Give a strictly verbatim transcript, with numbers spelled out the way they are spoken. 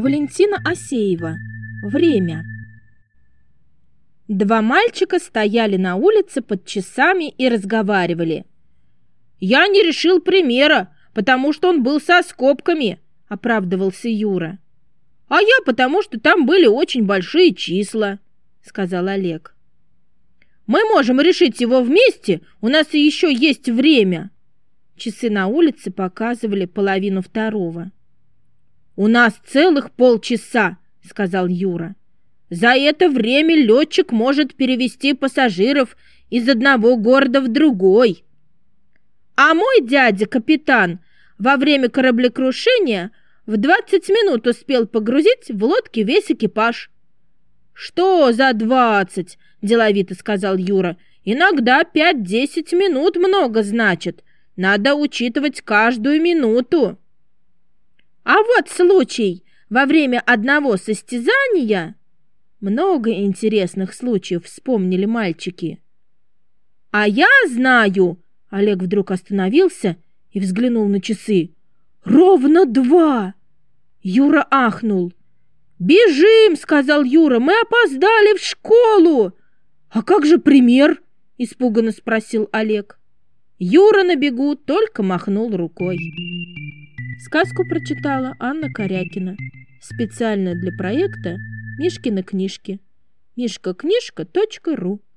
Валентина Асеева. Время. Два мальчика стояли на улице под часами и разговаривали. «Я не решил примера, потому что он был со скобками», — оправдывался Юра. «А я потому, что там были очень большие числа», — сказал Олег. «Мы можем решить его вместе, у нас и еще есть время». Часы на улице показывали половину второго. «У нас целых полчаса», — сказал Юра. «За это время летчик может перевести пассажиров из одного города в другой. А мой дядя-капитан во время кораблекрушения в двадцать минут успел погрузить в лодке весь экипаж». «Что за двадцать?» – деловито сказал Юра. «Иногда пять-десять минут много значит. Надо учитывать каждую минуту». А вот случай во время одного состязания... Много интересных случаев вспомнили мальчики. «А я знаю!» Олег вдруг остановился и взглянул на часы. «Ровно два!» Юра ахнул. «Бежим!» — сказал Юра. «Мы опоздали в школу!» «А как же пример?» — испуганно спросил Олег. Юра на бегу только махнул рукой. Сказку прочитала Анна Корякина. Специально для проекта «Мишкины книжки». мишка книжка точка ру